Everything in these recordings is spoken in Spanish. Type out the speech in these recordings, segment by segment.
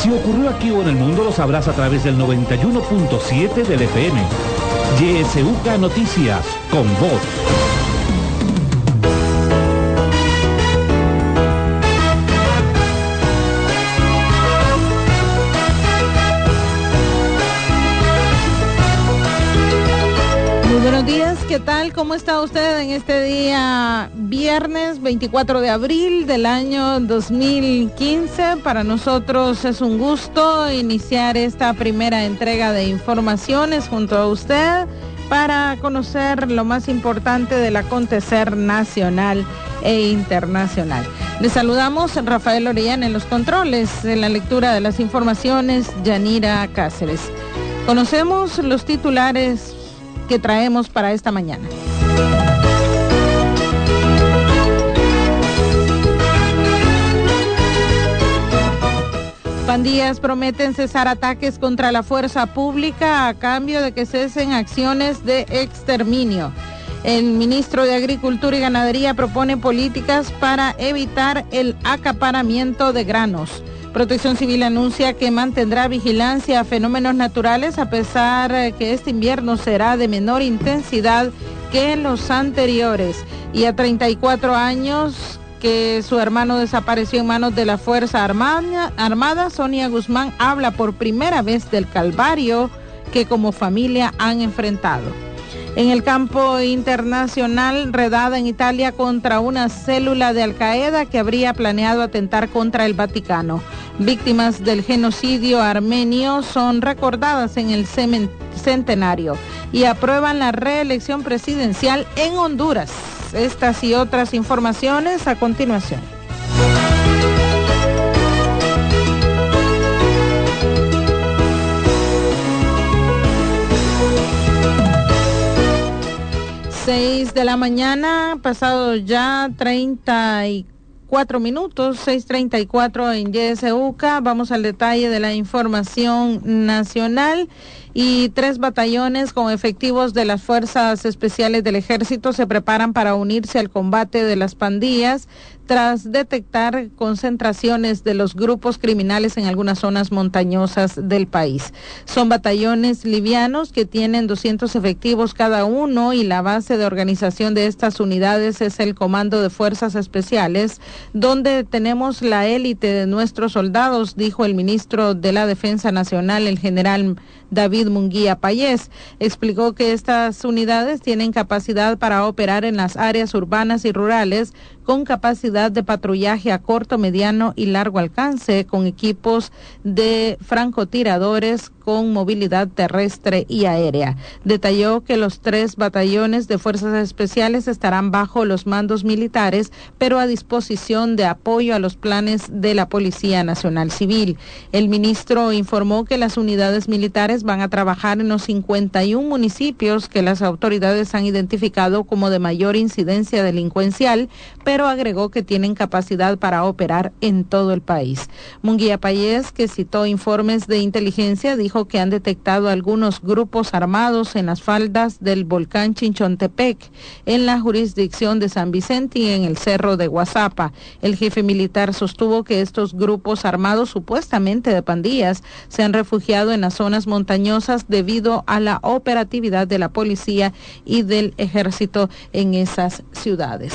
Si ocurrió aquí o en el mundo, lo sabrás a través del 91.7 del FM. YSUK Noticias, con voz. Buenos días, ¿qué tal? ¿Cómo está usted en este día viernes 24 de abril del año 2015? Para nosotros es un gusto iniciar esta primera entrega de informaciones junto a usted para conocer lo más importante del acontecer nacional e internacional. Les saludamos Rafael Orellana en los controles, en la lectura de las informaciones Yanira Cáceres. Conocemos los titulares que traemos para esta mañana. Pandillas prometen cesar ataques contra la fuerza pública a cambio de que cesen acciones de exterminio. El ministro de Agricultura y Ganadería propone políticas para evitar el acaparamiento de granos. Protección Civil anuncia que mantendrá vigilancia a fenómenos naturales a pesar que este invierno será de menor intensidad que los anteriores. Y a 34 años que su hermano desapareció en manos de la Fuerza Armada, Sonia Guzmán habla por primera vez del calvario que como familia han enfrentado. En el campo internacional, redada en Italia contra una célula de Al-Qaeda que habría planeado atentar contra el Vaticano. Víctimas del genocidio armenio son recordadas en el centenario y aprueban la reelección presidencial en Honduras. Estas y otras informaciones a continuación. Seis de la mañana, pasado ya 34 minutos, 6:34 en YSUK. Vamos al detalle de la información nacional. Y 3 batallones con efectivos de las Fuerzas Especiales del Ejército se preparan para unirse al combate de las pandillas tras detectar concentraciones de los grupos criminales en algunas zonas montañosas del país. Son batallones livianos que tienen 200 efectivos cada uno y la base de organización de estas unidades es el Comando de Fuerzas Especiales, donde tenemos la élite de nuestros soldados, dijo el ministro de la Defensa Nacional, el general David Munguía Payés. Explicó que estas unidades tienen capacidad para operar en las áreas urbanas y rurales con capacidad de patrullaje a corto, mediano y largo alcance, con equipos de francotiradores con movilidad terrestre y aérea. Detalló que los 3 batallones de fuerzas especiales estarán bajo los mandos militares, pero a disposición de apoyo a los planes de la Policía Nacional Civil. El ministro informó que las unidades militares van a trabajar en los 51 municipios que las autoridades han identificado como de mayor incidencia delincuencial, pero agregó que tienen capacidad para operar en todo el país. Munguía Payés, que citó informes de inteligencia, dijo que han detectado algunos grupos armados en las faldas del volcán Chinchontepec, en la jurisdicción de San Vicente y en el cerro de Guazapa. El jefe militar sostuvo que estos grupos armados, supuestamente de pandillas, se han refugiado en las zonas montañosas debido a la operatividad de la policía y del ejército en esas ciudades.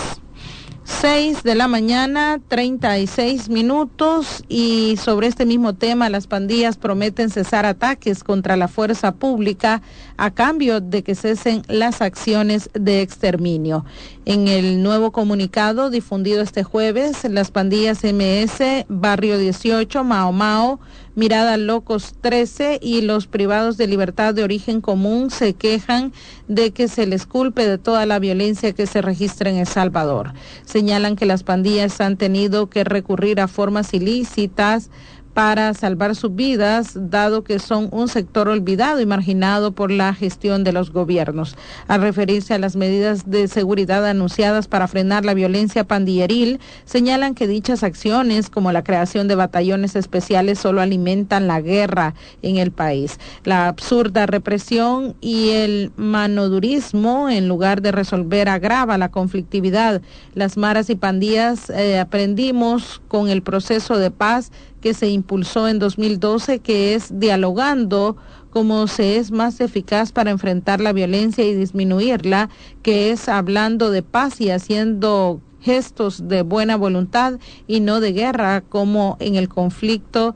6 de la mañana, 36 minutos, y sobre este mismo tema, las pandillas prometen cesar ataques contra la fuerza pública a cambio de que cesen las acciones de exterminio. En el nuevo comunicado difundido este jueves, las pandillas MS, Barrio 18, Mao Mao, Mirada Locos 13 y los privados de libertad de origen común se quejan de que se les culpe de toda la violencia que se registra en El Salvador. Señalan que las pandillas han tenido que recurrir a formas ilícitas para salvar sus vidas, dado que son un sector olvidado y marginado por la gestión de los gobiernos. Al referirse a las medidas de seguridad anunciadas para frenar la violencia pandilleril, señalan que dichas acciones, como la creación de batallones especiales, solo alimentan la guerra en el país. La absurda represión y el manodurismo, en lugar de resolver, agrava la conflictividad. Las maras y pandillas aprendimos con el proceso de paz que se impulsó en 2012, que es dialogando como se es más eficaz para enfrentar la violencia y disminuirla, que es hablando de paz y haciendo gestos de buena voluntad y no de guerra, como en el conflicto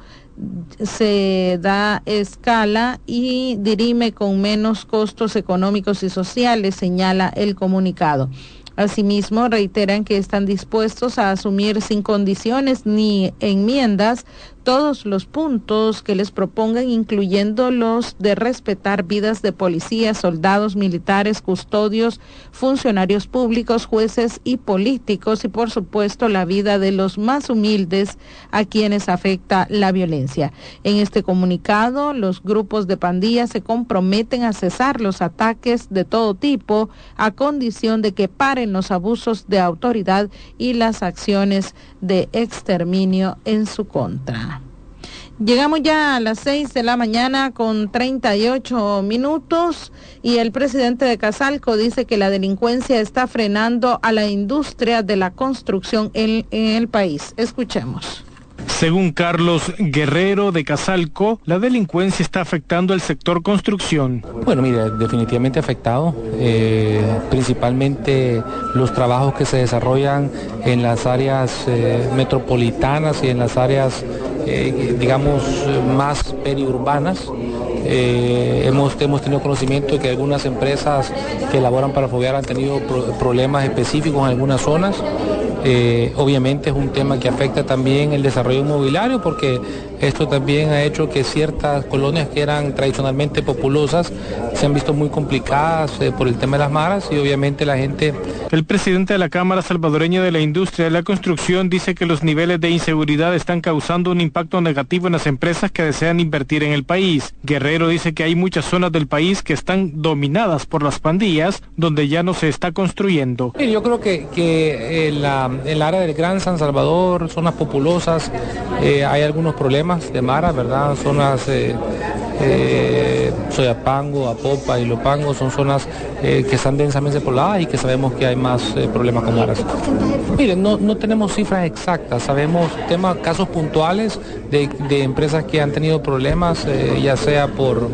se da escala y dirime con menos costos económicos y sociales, señala el comunicado. Asimismo, reiteran que están dispuestos a asumir sin condiciones ni enmiendas todos los puntos que les propongan, incluyendo los de respetar vidas de policías, soldados, militares, custodios, funcionarios públicos, jueces y políticos, y por supuesto la vida de los más humildes a quienes afecta la violencia. En este comunicado, los grupos de pandillas se comprometen a cesar los ataques de todo tipo, a condición de que paren los abusos de autoridad y las acciones de exterminio en su contra. Llegamos ya a las 6 de la mañana con 38 minutos y el presidente de Casalco dice que la delincuencia está frenando a la industria de la construcción en el país. Escuchemos. Según Carlos Guerrero de Casalco, la delincuencia está afectando al sector construcción. Bueno, mire, definitivamente afectado, principalmente los trabajos que se desarrollan en las áreas metropolitanas y en las áreas, digamos, más periurbanas. Hemos tenido conocimiento de que algunas empresas que elaboran para Fovear han tenido problemas específicos en algunas zonas. Obviamente es un tema que afecta también el desarrollo inmobiliario, porque esto también ha hecho que ciertas colonias que eran tradicionalmente populosas se han visto muy complicadas por el tema de las maras, y obviamente la gente... El presidente de la Cámara Salvadoreña de la Industria de la Construcción dice que los niveles de inseguridad están causando un impacto negativo en las empresas que desean invertir en el país. Guerrero dice que hay muchas zonas del país que están dominadas por las pandillas, donde ya no se está construyendo. Yo creo que en el área del Gran San Salvador, zonas populosas, hay algunos problemas de mara, ¿verdad? Zonas Soyapango, Apopa y Lopango son zonas que están densamente pobladas y que sabemos que hay más problemas con maras. Miren, no tenemos cifras exactas, sabemos casos puntuales de empresas que han tenido problemas, ya sea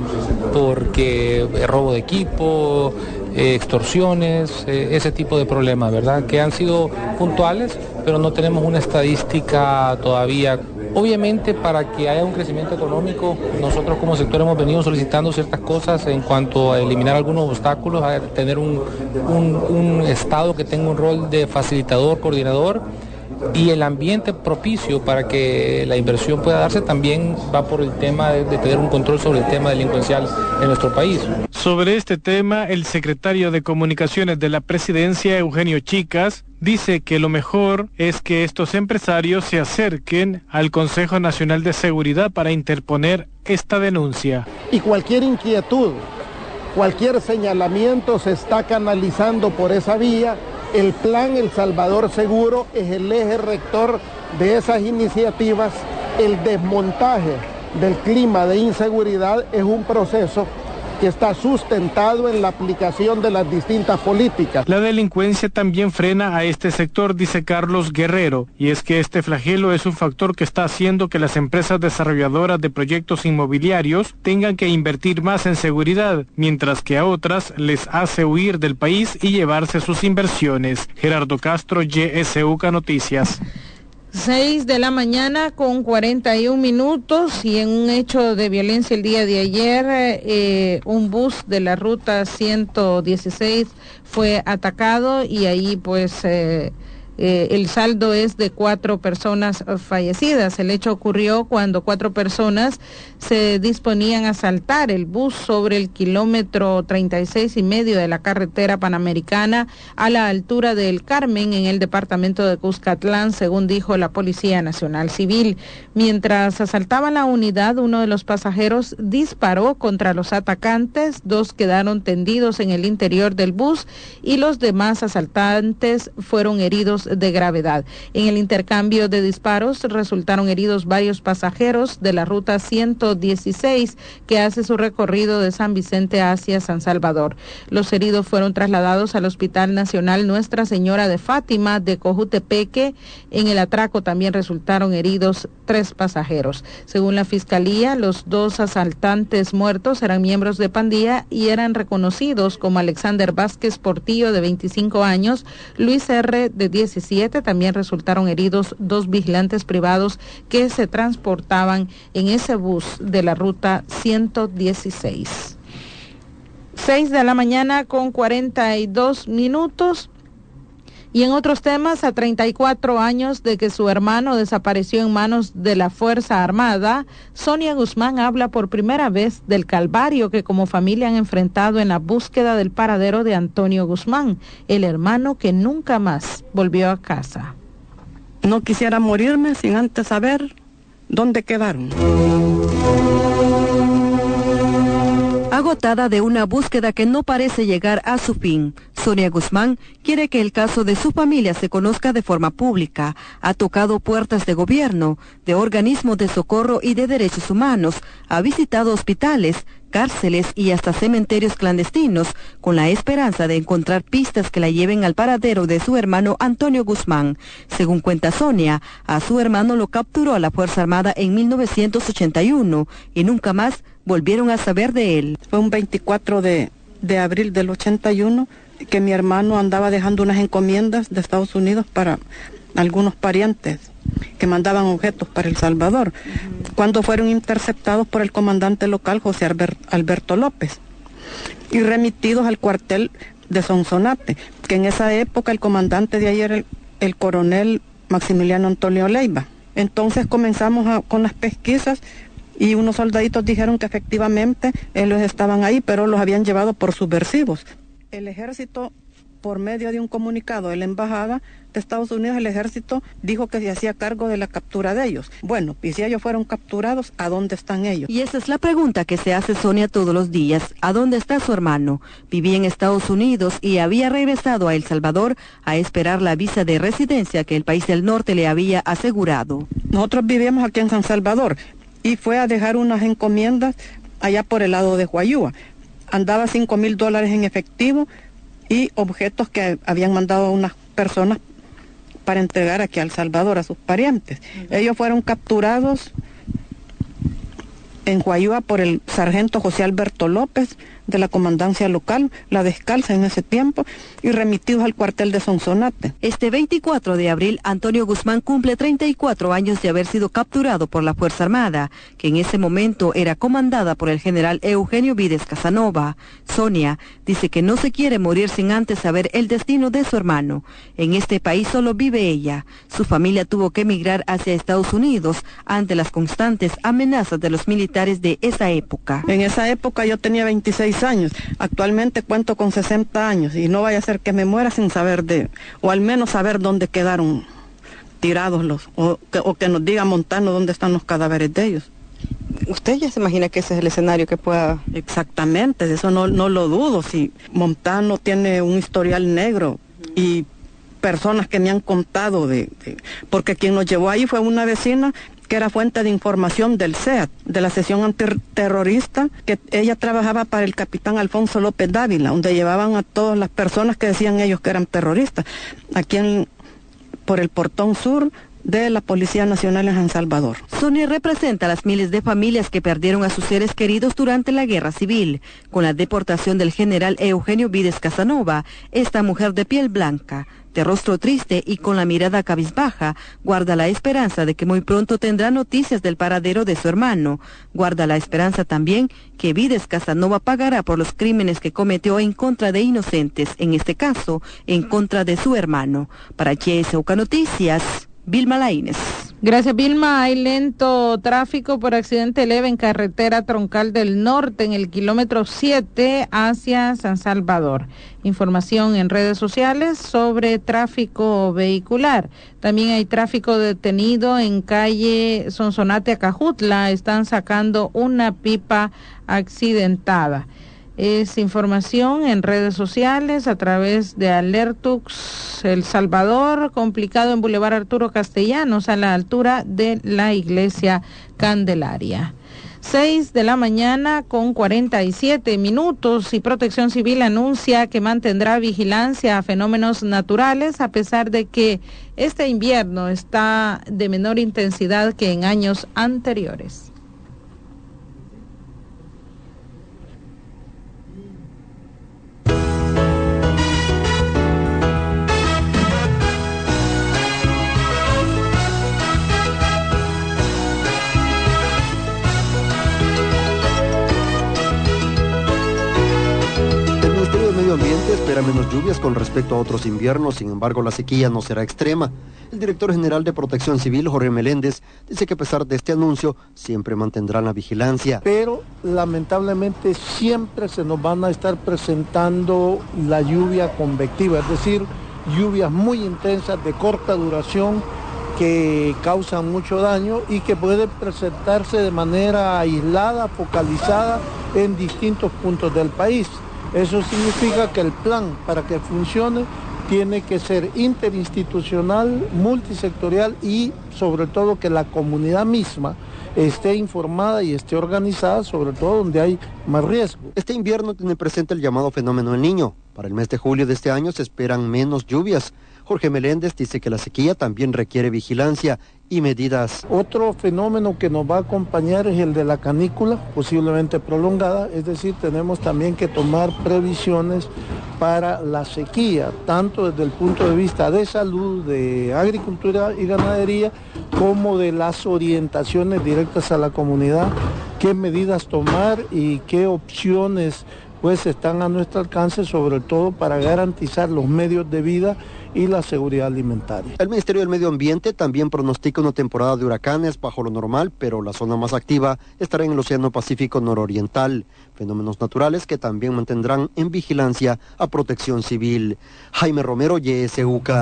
porque robo de equipo, extorsiones, ese tipo de problemas, ¿verdad? Que han sido puntuales, pero no tenemos una estadística todavía. Obviamente, para que haya un crecimiento económico, nosotros como sector hemos venido solicitando ciertas cosas en cuanto a eliminar algunos obstáculos, a tener un Estado que tenga un rol de facilitador, coordinador, y el ambiente propicio para que la inversión pueda darse también va por el tema de tener un control sobre el tema delincuencial en nuestro país. Sobre este tema, el secretario de Comunicaciones de la Presidencia, Eugenio Chicas, dice que lo mejor es que estos empresarios se acerquen al Consejo Nacional de Seguridad para interponer esta denuncia. Y cualquier inquietud, cualquier señalamiento se está canalizando por esa vía. El plan El Salvador Seguro es el eje rector de esas iniciativas. El desmontaje del clima de inseguridad es un proceso que está sustentado en la aplicación de las distintas políticas. La delincuencia también frena a este sector, dice Carlos Guerrero, y es que este flagelo es un factor que está haciendo que las empresas desarrolladoras de proyectos inmobiliarios tengan que invertir más en seguridad, mientras que a otras les hace huir del país y llevarse sus inversiones. Gerardo Castro, YSUCA Noticias. 6 de la mañana con 41 minutos y en un hecho de violencia el día de ayer, un bus de la ruta 116 fue atacado y ahí pues el saldo es de 4 personas fallecidas. El hecho ocurrió cuando 4 personas se disponían a asaltar el bus sobre el kilómetro 36,5 de la carretera panamericana a la altura del Carmen en el departamento de Cuscatlán, según dijo la Policía Nacional Civil. Mientras asaltaban la unidad, uno de los pasajeros disparó contra los atacantes, 2 quedaron tendidos en el interior del bus y los demás asaltantes fueron heridos de gravedad. En el intercambio de disparos resultaron heridos varios pasajeros de la ruta 116 que hace su recorrido de San Vicente hacia San Salvador. Los heridos fueron trasladados al Hospital Nacional Nuestra Señora de Fátima de Cojutepeque. En el atraco también resultaron heridos 3 pasajeros. Según la Fiscalía, los 2 asaltantes muertos eran miembros de pandilla y eran reconocidos como Alexander Vázquez Portillo, de 25 años, Luis R., de 17. También resultaron heridos 2 vigilantes privados que se transportaban en ese bus de la ruta 116. 6 de la mañana con 42 minutos. Y en otros temas, a 34 años de que su hermano desapareció en manos de la Fuerza Armada, Sonia Guzmán habla por primera vez del calvario que como familia han enfrentado en la búsqueda del paradero de Antonio Guzmán, el hermano que nunca más volvió a casa. No quisiera morirme sin antes saber dónde quedaron. Agotada de una búsqueda que no parece llegar a su fin, Sonia Guzmán quiere que el caso de su familia se conozca de forma pública. Ha tocado puertas de gobierno, de organismos de socorro y de derechos humanos, ha visitado hospitales, cárceles y hasta cementerios clandestinos, con la esperanza de encontrar pistas que la lleven al paradero de su hermano Antonio Guzmán. Según cuenta Sonia, a su hermano lo capturó la Fuerza Armada en 1981 y nunca más volvieron a saber de él. Fue un 24 de abril del 81 que mi hermano andaba dejando unas encomiendas de Estados Unidos para algunos parientes que mandaban objetos para El Salvador, cuando fueron interceptados por el comandante local José Alberto López y remitidos al cuartel de Sonsonate, que en esa época el comandante de ahí era el coronel Maximiliano Antonio Leiva. Entonces comenzamos con las pesquisas y unos soldaditos dijeron que efectivamente ellos estaban ahí, pero los habían llevado por subversivos. El ejército, por medio de un comunicado de la embajada de Estados Unidos, el ejército dijo que se hacía cargo de la captura de ellos. Bueno, y si ellos fueron capturados, ¿a dónde están ellos? Y esa es la pregunta que se hace Sonia todos los días. ¿A dónde está su hermano? Vivía en Estados Unidos y había regresado a El Salvador a esperar la visa de residencia que el país del norte le había asegurado. Nosotros vivíamos aquí en San Salvador y fue a dejar unas encomiendas allá por el lado de Huayúa. Andaba $5,000 en efectivo y objetos que habían mandado unas personas para entregar aquí a El Salvador a sus parientes. Ellos fueron capturados en Huayúa por el sargento José Alberto López de la comandancia local, la Descalza en ese tiempo, y remitidos al cuartel de Sonsonate. Este 24 de abril, Antonio Guzmán cumple 34 años de haber sido capturado por la Fuerza Armada, que en ese momento era comandada por el general Eugenio Vides Casanova. Sonia dice que no se quiere morir sin antes saber el destino de su hermano. En este país solo vive ella. Su familia tuvo que emigrar hacia Estados Unidos ante las constantes amenazas de los militares de esa época. En esa época yo tenía 26 años, actualmente cuento con 60 años y no vaya a ser que me muera sin saber o al menos saber dónde quedaron tirados o que nos diga Montano dónde están los cadáveres de ellos. ¿Usted ya se imagina que ese es el escenario que pueda...? Exactamente, de eso no lo dudo. Si Montano tiene un historial negro y personas que me han contado porque quien nos llevó ahí fue una vecina que era fuente de información del CEAT, de la sección antiterrorista, que ella trabajaba para el capitán Alfonso López Dávila, donde llevaban a todas las personas que decían ellos que eran terroristas, aquí por el portón sur de la Policía Nacional en San Salvador. Sonia representa a las miles de familias que perdieron a sus seres queridos durante la Guerra Civil. Con la deportación del general Eugenio Vides Casanova, esta mujer de piel blanca, de rostro triste y con la mirada cabizbaja, guarda la esperanza de que muy pronto tendrá noticias del paradero de su hermano. Guarda la esperanza también que Vides Casanova pagará por los crímenes que cometió en contra de inocentes, en este caso, en contra de su hermano. Para GSUK Noticias, Vilma Laínez. Gracias, Vilma. Hay lento tráfico por accidente leve en carretera troncal del norte en el kilómetro 7 hacia San Salvador. Información en redes sociales sobre tráfico vehicular. También hay tráfico detenido en calle Sonsonate a Cajutla. Están sacando una pipa accidentada. Es información en redes sociales a través de Alertux El Salvador, complicado en Boulevard Arturo Castellanos, a la altura de la Iglesia Candelaria. 6:47 a.m. y Protección Civil anuncia que mantendrá vigilancia a fenómenos naturales a pesar de que este invierno está de menor intensidad que en años anteriores. Ambiente espera menos lluvias con respecto a otros inviernos, sin embargo la sequía no será extrema. El director general de Protección Civil, Jorge Meléndez, dice que a pesar de este anuncio, siempre mantendrán la vigilancia. Pero lamentablemente siempre se nos van a estar presentando la lluvia convectiva, es decir, lluvias muy intensas de corta duración que causan mucho daño y que pueden presentarse de manera aislada, focalizada en distintos puntos del país. Eso significa que el plan, para que funcione, tiene que ser interinstitucional, multisectorial y sobre todo que la comunidad misma esté informada y esté organizada, sobre todo donde hay más riesgo. Este invierno tiene presente el llamado fenómeno El Niño. Para el mes de julio de este año se esperan menos lluvias. Jorge Meléndez dice que la sequía también requiere vigilancia y medidas. Otro fenómeno que nos va a acompañar es el de la canícula, posiblemente prolongada, es decir, tenemos también que tomar previsiones para la sequía, tanto desde el punto de vista de salud, de agricultura y ganadería, como de las orientaciones directas a la comunidad, qué medidas tomar y qué opciones pues están a nuestro alcance, sobre todo para garantizar los medios de vida y la seguridad alimentaria. El Ministerio del Medio Ambiente también pronostica una temporada de huracanes bajo lo normal, pero la zona más activa estará en el Océano Pacífico nororiental. Fenómenos naturales que también mantendrán en vigilancia a Protección Civil. Jaime Romero, YSUK.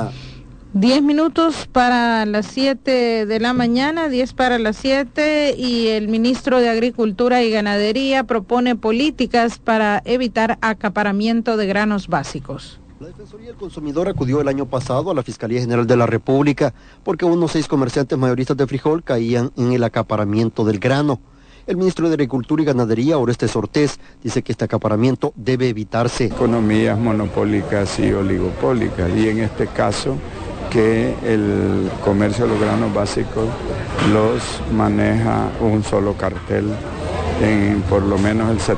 10 para las 7 de la mañana, 10 para las 7, y el ministro de Agricultura y Ganadería propone políticas para evitar acaparamiento de granos básicos. La Defensoría del Consumidor acudió el año pasado a la Fiscalía General de la República porque unos 6 comerciantes mayoristas de frijol caían en el acaparamiento del grano. El ministro de Agricultura y Ganadería, Orestes Ortiz, dice que este acaparamiento debe evitarse. Economías monopólicas y oligopólicas, y en este caso que el comercio de los granos básicos los maneja un solo cartel. En por lo menos el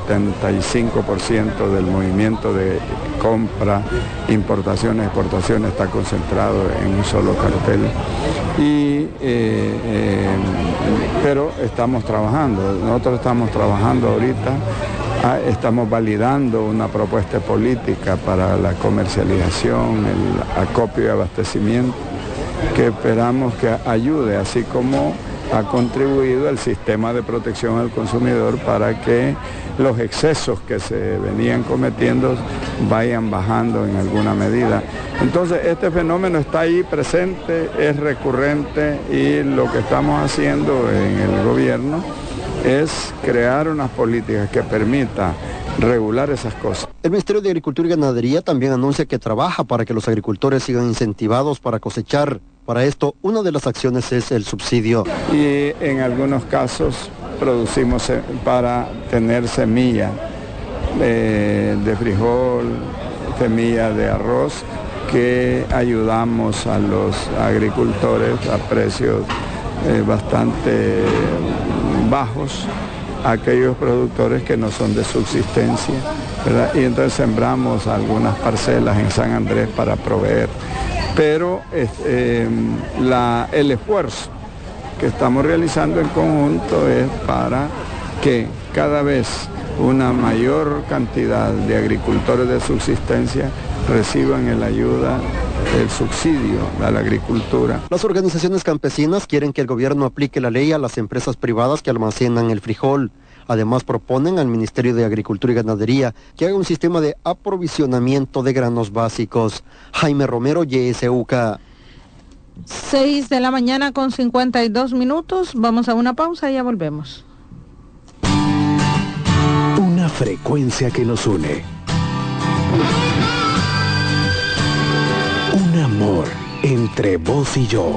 75% del movimiento de compra, importaciones, exportaciones está concentrado en un solo cartel. Pero nosotros estamos trabajando ahorita, estamos validando una propuesta política para la comercialización, el acopio y abastecimiento, que esperamos que ayude, así como ha contribuido el sistema de protección al consumidor para que los excesos que se venían cometiendo vayan bajando en alguna medida. Entonces este fenómeno está ahí presente, es recurrente, y lo que estamos haciendo en el gobierno es crear unas políticas que permitan regular esas cosas. El Ministerio de Agricultura y Ganadería también anuncia que trabaja para que los agricultores sigan incentivados para cosechar. Para esto, una de las acciones es el subsidio. Y en algunos casos producimos para tener semilla de frijol, semilla de arroz, que ayudamos a los agricultores a precios bastante bajos, a aquellos productores que no son de subsistencia, ¿verdad? Y entonces sembramos algunas parcelas en San Andrés para proveer. Pero el esfuerzo que estamos realizando en conjunto es para que cada vez una mayor cantidad de agricultores de subsistencia reciban el ayuda, el subsidio a la agricultura. Las organizaciones campesinas quieren que el gobierno aplique la ley a las empresas privadas que almacenan el frijol. Además, proponen al Ministerio de Agricultura y Ganadería que haga un sistema de aprovisionamiento de granos básicos. Jaime Romero, YSUK. 6:52 a.m. Vamos a una pausa y ya volvemos. Una frecuencia que nos une. Un amor entre vos y yo.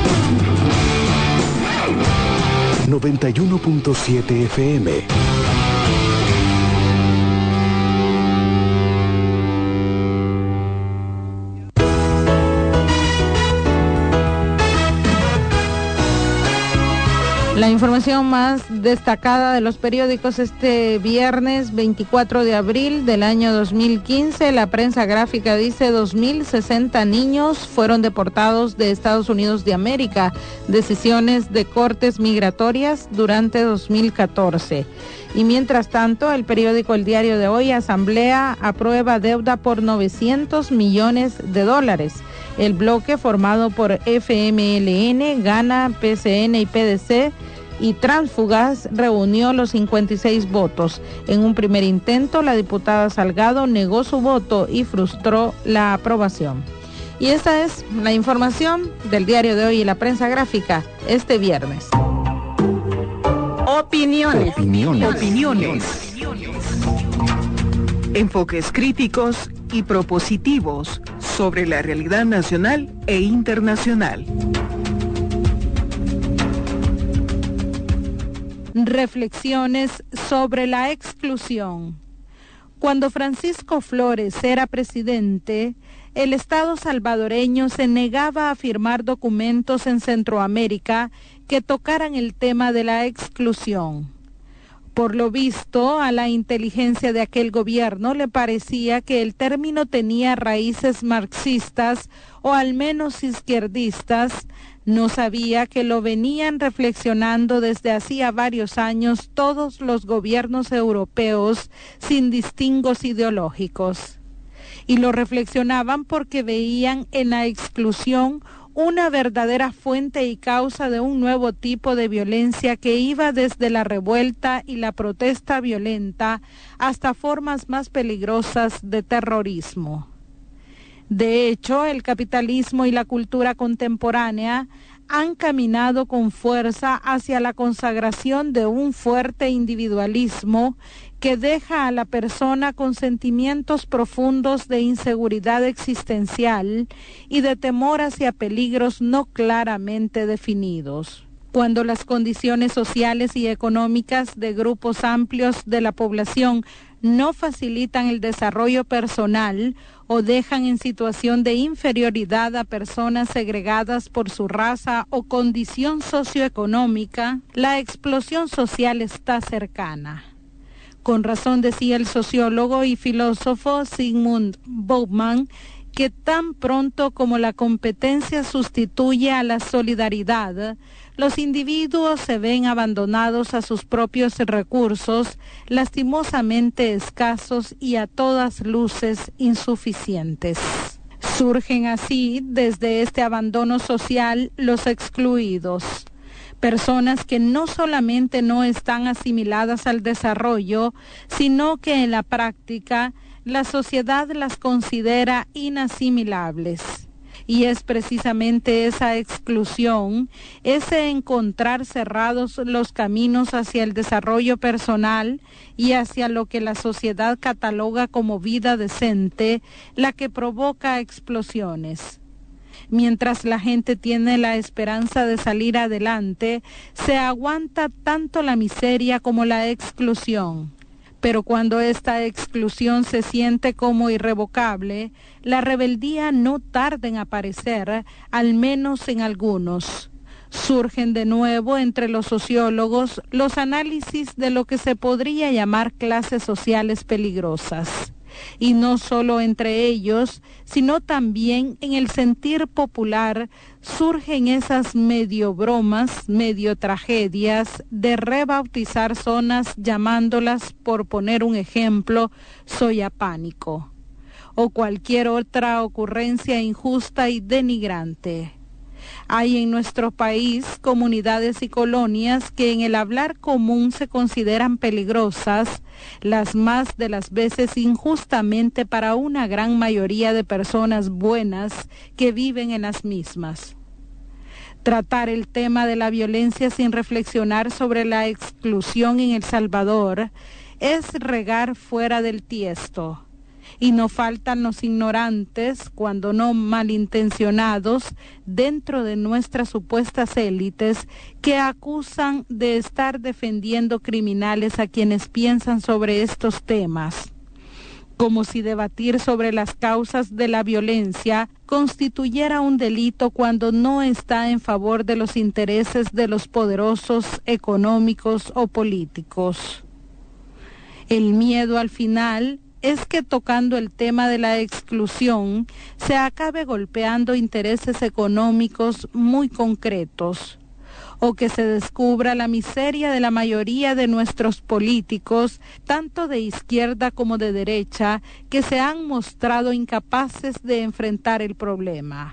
91.7 FM. La información más destacada de los periódicos este viernes 24 de abril del año 2015, la prensa gráfica dice 2.060 niños fueron deportados de Estados Unidos de América, decisiones de cortes migratorias durante 2014. Y mientras tanto, el periódico El Diario de Hoy, Asamblea aprueba deuda por $900 millones. El bloque formado por FMLN, Gana, PCN y PDC y Transfugas reunió los 56 votos. En un primer intento, la diputada Salgado negó su voto y frustró la aprobación. Y esta es la información del Diario de Hoy y la prensa gráfica este viernes. Opiniones. Enfoques críticos y propositivos sobre la realidad nacional e internacional. Reflexiones sobre la exclusión. Cuando Francisco Flores era presidente, el Estado salvadoreño se negaba a firmar documentos en Centroamérica que tocaran el tema de la exclusión. Por lo visto, a la inteligencia de aquel gobierno le parecía que el término tenía raíces marxistas o al menos izquierdistas. No sabía que lo venían reflexionando desde hacía varios años todos los gobiernos europeos sin distingos ideológicos. Y lo reflexionaban porque veían en la exclusión una verdadera fuente y causa de un nuevo tipo de violencia que iba desde la revuelta y la protesta violenta hasta formas más peligrosas de terrorismo. De hecho, el capitalismo y la cultura contemporánea han caminado con fuerza hacia la consagración de un fuerte individualismo que deja a la persona con sentimientos profundos de inseguridad existencial y de temor hacia peligros no claramente definidos. Cuando las condiciones sociales y económicas de grupos amplios de la población no facilitan el desarrollo personal o dejan en situación de inferioridad a personas segregadas por su raza o condición socioeconómica, la explosión social está cercana. Con razón decía el sociólogo y filósofo Zygmunt Bauman que tan pronto como la competencia sustituye a la solidaridad, los individuos se ven abandonados a sus propios recursos, lastimosamente escasos y a todas luces insuficientes. Surgen así, desde este abandono social, los excluidos. Personas que no solamente no están asimiladas al desarrollo, sino que en la práctica la sociedad las considera inasimilables. Y es precisamente esa exclusión, ese encontrar cerrados los caminos hacia el desarrollo personal y hacia lo que la sociedad cataloga como vida decente, la que provoca explosiones. Mientras la gente tiene la esperanza de salir adelante, se aguanta tanto la miseria como la exclusión. Pero cuando esta exclusión se siente como irrevocable, la rebeldía no tarda en aparecer, al menos en algunos. Surgen de nuevo entre los sociólogos los análisis de lo que se podría llamar clases sociales peligrosas. Y no solo entre ellos, sino también en el sentir popular surgen esas medio bromas, medio tragedias de rebautizar zonas llamándolas, por poner un ejemplo, Soyapánico, o cualquier otra ocurrencia injusta y denigrante. Hay en nuestro país comunidades y colonias que en el hablar común se consideran peligrosas, las más de las veces injustamente para una gran mayoría de personas buenas que viven en las mismas. Tratar el tema de la violencia sin reflexionar sobre la exclusión en El Salvador es regar fuera del tiesto. Y no faltan los ignorantes, cuando no malintencionados, dentro de nuestras supuestas élites, que acusan de estar defendiendo criminales a quienes piensan sobre estos temas, como si debatir sobre las causas de la violencia constituyera un delito cuando no está en favor de los intereses de los poderosos económicos o políticos. El miedo al final es que tocando el tema de la exclusión se acabe golpeando intereses económicos muy concretos, o que se descubra la miseria de la mayoría de nuestros políticos, tanto de izquierda como de derecha, que se han mostrado incapaces de enfrentar el problema.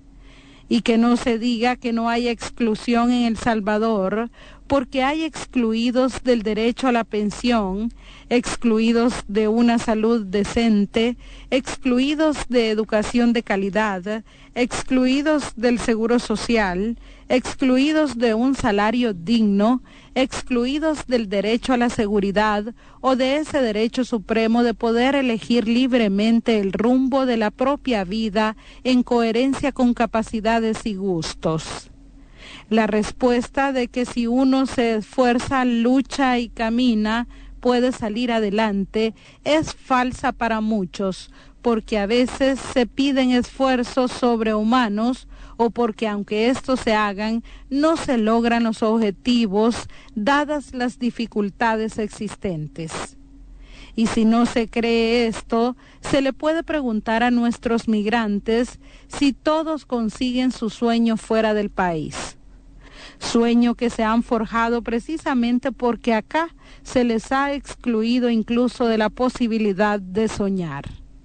Y que no se diga que no hay exclusión en El Salvador, porque hay excluidos del derecho a la pensión, excluidos de una salud decente, excluidos de educación de calidad, excluidos del seguro social, excluidos de un salario digno, excluidos del derecho a la seguridad o de ese derecho supremo de poder elegir libremente el rumbo de la propia vida en coherencia con capacidades y gustos. La respuesta de que si uno se esfuerza, lucha y camina, puede salir adelante, es falsa para muchos, porque a veces se piden esfuerzos sobrehumanos o porque aunque estos se hagan, no se logran los objetivos dadas las dificultades existentes. Y si no se cree esto, se le puede preguntar a nuestros migrantes si todos consiguen su sueño fuera del país. Sueño que se han forjado precisamente porque acá se les ha excluido incluso de la posibilidad de soñar.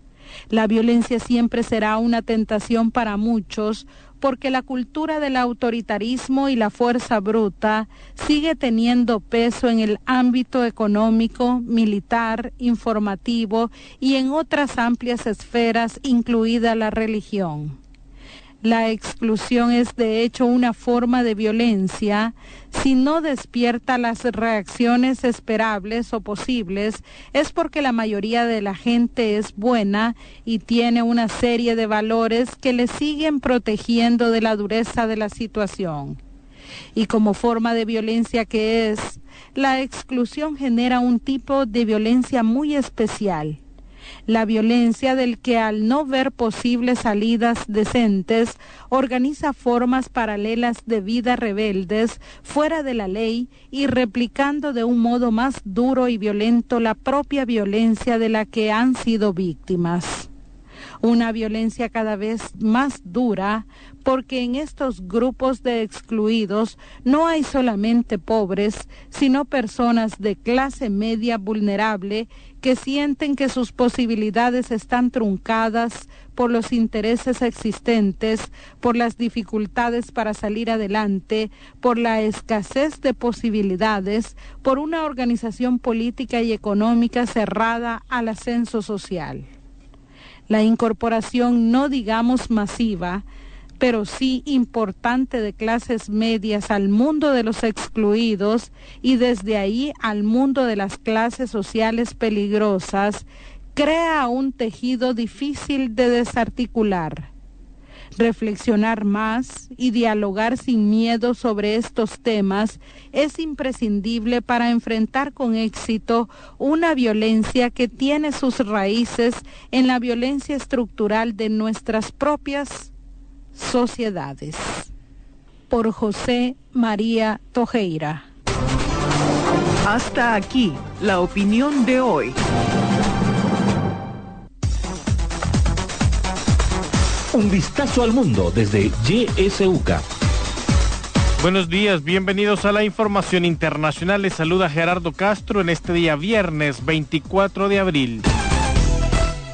La violencia siempre será una tentación para muchos porque la cultura del autoritarismo y la fuerza bruta sigue teniendo peso en el ámbito económico, militar, informativo y en otras amplias esferas, incluida la religión. La exclusión es de hecho una forma de violencia. Si no despierta las reacciones esperables o posibles, es porque la mayoría de la gente es buena y tiene una serie de valores que le siguen protegiendo de la dureza de la situación. Y como forma de violencia que es, la exclusión genera un tipo de violencia muy especial. La violencia del que al no ver posibles salidas decentes, organiza formas paralelas de vida rebeldes fuera de la ley y replicando de un modo más duro y violento la propia violencia de la que han sido víctimas. Una violencia cada vez más dura, porque en estos grupos de excluidos no hay solamente pobres, sino personas de clase media vulnerable que sienten que sus posibilidades están truncadas por los intereses existentes, por las dificultades para salir adelante, por la escasez de posibilidades, por una organización política y económica cerrada al ascenso social. La incorporación, no digamos masiva, pero sí importante de clases medias al mundo de los excluidos y desde ahí al mundo de las clases sociales peligrosas, crea un tejido difícil de desarticular. Reflexionar más y dialogar sin miedo sobre estos temas es imprescindible para enfrentar con éxito una violencia que tiene sus raíces en la violencia estructural de nuestras propias sociedades. Por José María Tojeira. Hasta aquí la opinión de hoy. Un vistazo al mundo desde YSUCA. Buenos días, bienvenidos a la información internacional. Les saluda Gerardo Castro en este día viernes 24 de abril.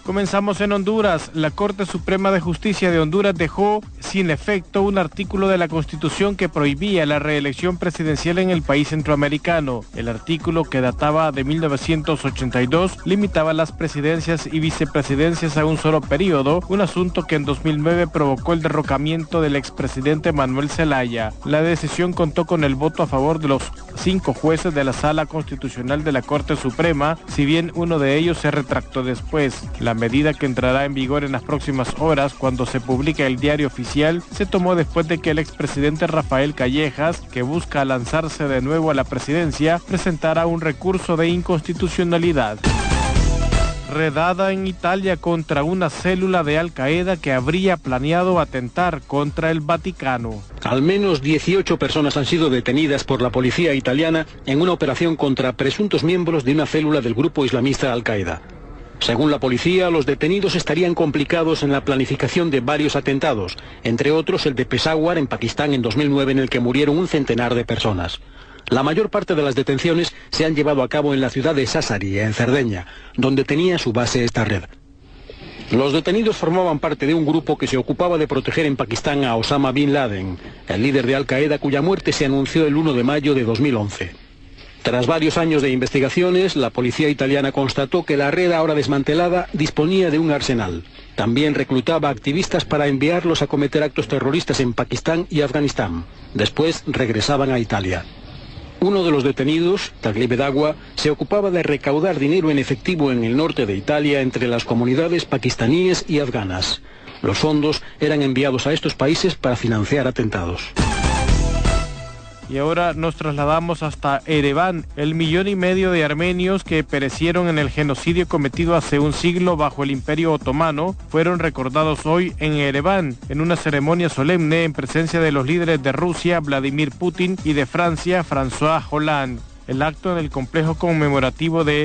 Comenzamos en Honduras. La Corte Suprema de Justicia de Honduras dejó sin efecto un artículo de la Constitución que prohibía la reelección presidencial en el país centroamericano. El artículo, que databa de 1982, limitaba las presidencias y vicepresidencias a un solo periodo, un asunto que en 2009 provocó el derrocamiento del expresidente Manuel Zelaya. La decisión contó con el voto a favor de los 5 jueces de la Sala Constitucional de la Corte Suprema, si bien uno de ellos se retractó después. La medida, que entrará en vigor en las próximas horas cuando se publique el diario oficial, se tomó después de que el expresidente Rafael Callejas, que busca lanzarse de nuevo a la presidencia, presentara un recurso de inconstitucionalidad. Redada en Italia contra una célula de Al Qaeda que habría planeado atentar contra el Vaticano. Al menos 18 personas han sido detenidas por la policía italiana en una operación contra presuntos miembros de una célula del grupo islamista Al Qaeda. Según la policía, los detenidos estarían complicados en la planificación de varios atentados, entre otros el de Peshawar en Pakistán en 2009, en el que murieron un centenar de personas. La mayor parte de las detenciones se han llevado a cabo en la ciudad de Sassari, en Cerdeña, donde tenía su base esta red. Los detenidos formaban parte de un grupo que se ocupaba de proteger en Pakistán a Osama Bin Laden, el líder de Al Qaeda, cuya muerte se anunció el 1 de mayo de 2011. Tras varios años de investigaciones, la policía italiana constató que la red ahora desmantelada disponía de un arsenal. También reclutaba activistas para enviarlos a cometer actos terroristas en Pakistán y Afganistán. Después regresaban a Italia. Uno de los detenidos, Taglib Dagua, se ocupaba de recaudar dinero en efectivo en el norte de Italia entre las comunidades pakistaníes y afganas. Los fondos eran enviados a estos países para financiar atentados. Y ahora nos trasladamos hasta Ereván. 1,5 millones de armenios que perecieron en el genocidio cometido hace un siglo bajo el Imperio Otomano fueron recordados hoy en Ereván, en una ceremonia solemne en presencia de los líderes de Rusia, Vladimir Putin, y de Francia, François Hollande. El acto en el complejo conmemorativo de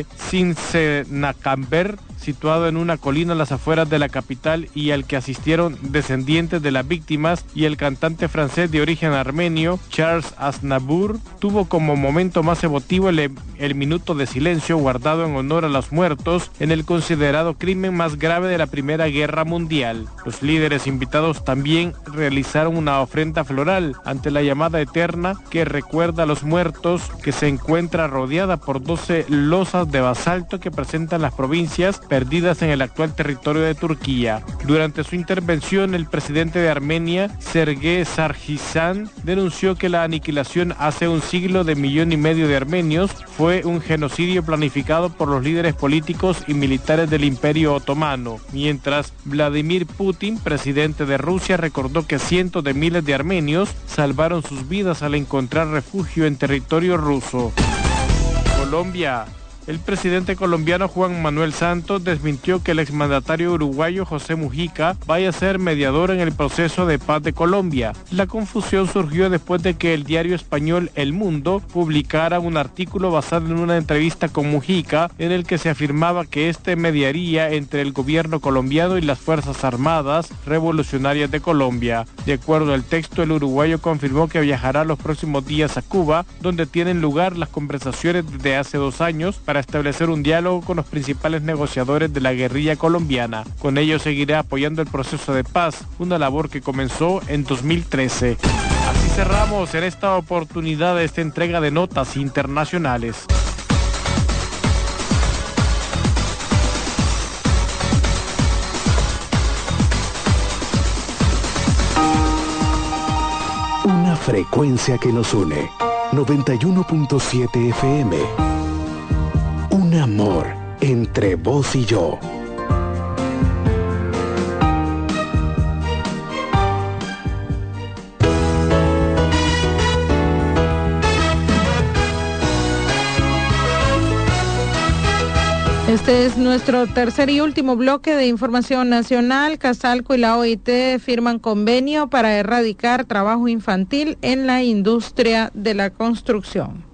Sinsenakamber, situado en una colina a las afueras de la capital, y al que asistieron descendientes de las víctimas y el cantante francés de origen armenio, Charles Aznavour, tuvo como momento más emotivo el minuto de silencio guardado en honor a los muertos en el considerado crimen más grave de la Primera Guerra Mundial. Los líderes invitados también realizaron una ofrenda floral ante la llamada eterna que recuerda a los muertos, que se encuentra rodeada por 12 losas de basalto que presentan las provincias perdidas en el actual territorio de Turquía. Durante su intervención, el presidente de Armenia, Sergei Sargsyan, denunció que la aniquilación hace un siglo de 1,5 millones de armenios fue un genocidio planificado por los líderes políticos y militares del Imperio Otomano, mientras Vladimir Putin, presidente de Rusia, recordó que cientos de miles de armenios salvaron sus vidas al encontrar refugio en territorio ruso. Colombia. El presidente colombiano Juan Manuel Santos desmintió que el exmandatario uruguayo José Mujica vaya a ser mediador en el proceso de paz de Colombia. La confusión surgió después de que el diario español El Mundo publicara un artículo basado en una entrevista con Mujica, en el que se afirmaba que este mediaría entre el gobierno colombiano y las Fuerzas Armadas Revolucionarias de Colombia. De acuerdo al texto, el uruguayo confirmó que viajará los próximos días a Cuba, donde tienen lugar las conversaciones desde hace 2 años para establecer un diálogo con los principales negociadores de la guerrilla colombiana. Con ello seguirá apoyando el proceso de paz, una labor que comenzó en 2013. Así cerramos en esta oportunidad esta entrega de notas internacionales. Una frecuencia que nos une. 91.7 FM. Un amor entre vos y yo. Este es nuestro tercer y último bloque de información nacional. Casalco y la OIT firman convenio para erradicar trabajo infantil en la industria de la construcción.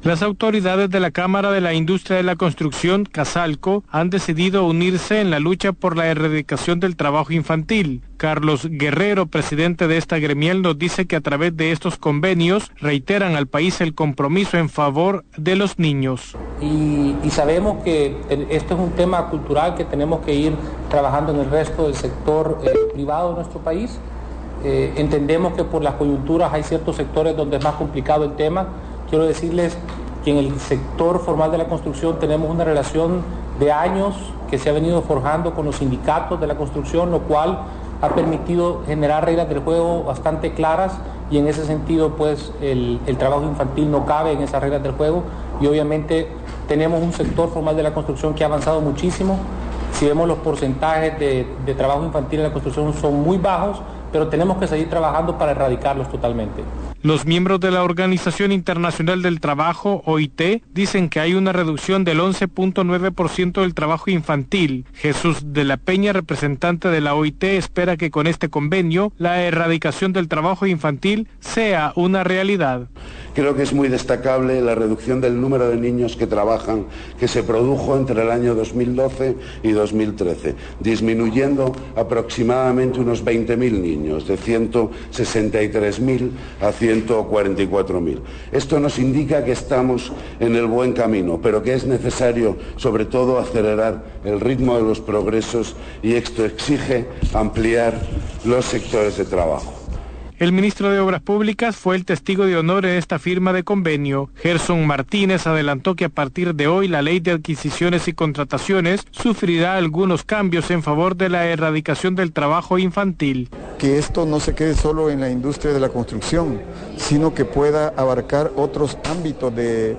Las autoridades de la Cámara de la Industria de la Construcción, Casalco, han decidido unirse en la lucha por la erradicación del trabajo infantil. Carlos Guerrero, presidente de esta gremial, nos dice que a través de estos convenios reiteran al país el compromiso en favor de los niños. Y sabemos que esto es un tema cultural que tenemos que ir trabajando en el resto del sector privado de nuestro país. Entendemos que por las coyunturas hay ciertos sectores donde es más complicado el tema. Quiero decirles que en el sector formal de la construcción tenemos una relación de años que se ha venido forjando con los sindicatos de la construcción, lo cual ha permitido generar reglas del juego bastante claras y en ese sentido pues el trabajo infantil no cabe en esas reglas del juego y obviamente tenemos un sector formal de la construcción que ha avanzado muchísimo. Si vemos los porcentajes de trabajo infantil en la construcción son muy bajos, pero tenemos que seguir trabajando para erradicarlos totalmente. Los miembros de la Organización Internacional del Trabajo, OIT, dicen que hay una reducción del 11.9% del trabajo infantil. Jesús de la Peña, representante de la OIT, espera que con este convenio la erradicación del trabajo infantil sea una realidad. Creo que es muy destacable la reducción del número de niños que trabajan, que se produjo entre el año 2012 y 2013, disminuyendo aproximadamente unos 20.000 niños, de 163.000 a 144.000. Esto nos indica que estamos en el buen camino, pero que es necesario, sobre todo, acelerar el ritmo de los progresos y esto exige ampliar los sectores de trabajo. El ministro de Obras Públicas fue el testigo de honor en esta firma de convenio. Gerson Martínez adelantó que a partir de hoy la ley de adquisiciones y contrataciones sufrirá algunos cambios en favor de la erradicación del trabajo infantil. Que esto no se quede solo en la industria de la construcción, sino que pueda abarcar otros ámbitos de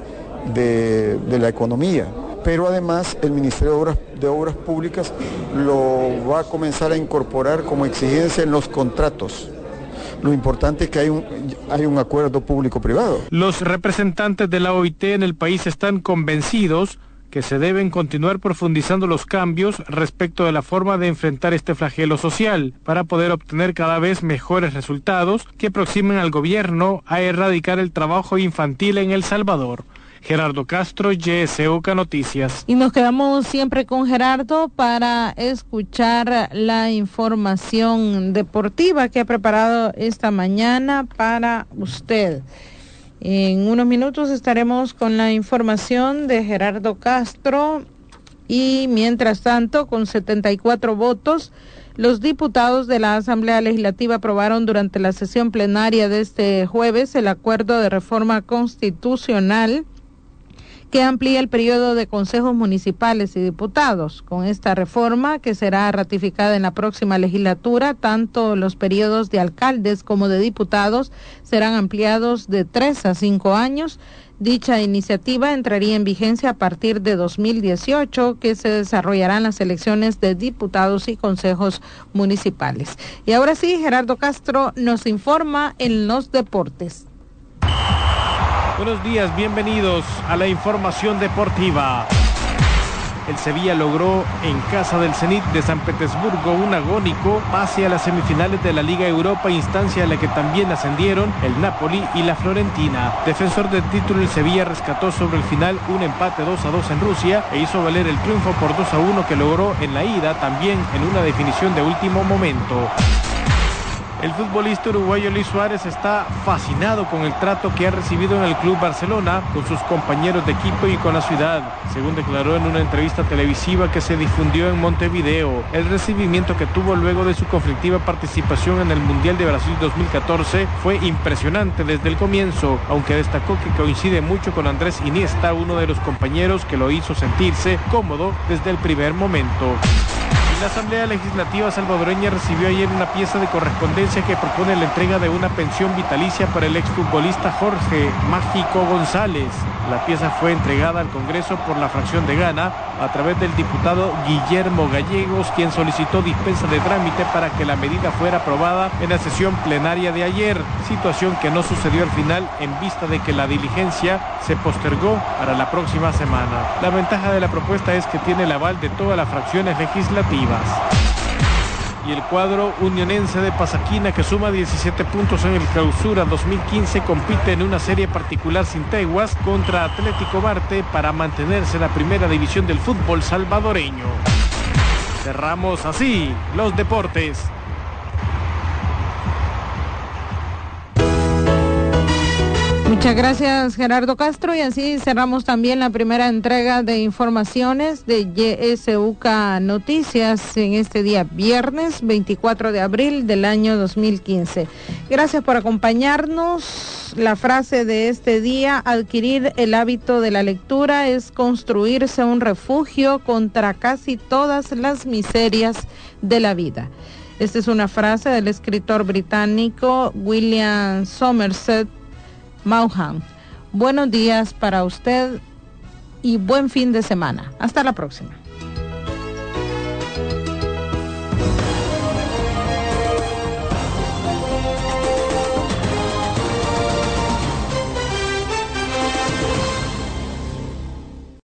la economía. Pero además el Ministerio de Obras Públicas lo va a comenzar a incorporar como exigencia en los contratos. Lo importante es que hay un acuerdo público-privado. Los representantes de la OIT en el país están convencidos que se deben continuar profundizando los cambios respecto de la forma de enfrentar este flagelo social para poder obtener cada vez mejores resultados que aproximen al gobierno a erradicar el trabajo infantil en El Salvador. Gerardo Castro, YSUK Noticias. Y nos quedamos siempre con Gerardo para escuchar la información deportiva que ha preparado esta mañana para usted. En unos minutos estaremos con la información de Gerardo Castro y mientras tanto, con 74 votos, los diputados de la Asamblea Legislativa aprobaron durante la sesión plenaria de este jueves el acuerdo de reforma constitucional que amplía el periodo de consejos municipales y diputados. Con esta reforma, que será ratificada en la próxima legislatura, tanto los periodos de alcaldes como de diputados serán ampliados de 3 a 5 años. Dicha iniciativa entraría en vigencia a partir de 2018, que se desarrollarán las elecciones de diputados y consejos municipales. Y ahora sí, Gerardo Castro nos informa en los deportes. Buenos días, bienvenidos a la información deportiva. El Sevilla logró en casa del Zenit de San Petersburgo un agónico pase a las semifinales de la Liga Europa, instancia en la que también ascendieron el Napoli y la Fiorentina. Defensor del título, el Sevilla rescató sobre el final un empate 2-2 en Rusia e hizo valer el triunfo por 2-1 que logró en la ida, también en una definición de último momento. El futbolista uruguayo Luis Suárez está fascinado con el trato que ha recibido en el Club Barcelona, con sus compañeros de equipo y con la ciudad. Según declaró en una entrevista televisiva que se difundió en Montevideo, el recibimiento que tuvo luego de su conflictiva participación en el Mundial de Brasil 2014 fue impresionante desde el comienzo, aunque destacó que coincide mucho con Andrés Iniesta, uno de los compañeros que lo hizo sentirse cómodo desde el primer momento. La Asamblea Legislativa salvadoreña recibió ayer una pieza de correspondencia que propone la entrega de una pensión vitalicia para el exfutbolista Jorge Mágico González. La pieza fue entregada al Congreso por la fracción de Gana a través del diputado Guillermo Gallegos, quien solicitó dispensa de trámite para que la medida fuera aprobada en la sesión plenaria de ayer, situación que no sucedió al final en vista de que la diligencia se postergó para la próxima semana. La ventaja de la propuesta es que tiene el aval de todas las fracciones legislativas. Y el cuadro unionense de Pasaquina, que suma 17 puntos en el Clausura 2015, compite en una serie particular sin teguas contra Atlético Marte para mantenerse en la primera división del fútbol salvadoreño. Cerramos así los deportes. Muchas gracias, Gerardo Castro, y así cerramos también la primera entrega de informaciones de YSUK Noticias en este día viernes 24 de abril del año 2015. Gracias por acompañarnos. La frase de este día: adquirir el hábito de la lectura es construirse un refugio contra casi todas las miserias de la vida. Esta es una frase del escritor británico William Somerset Maugham. Buenos días para usted y buen fin de semana. Hasta la próxima.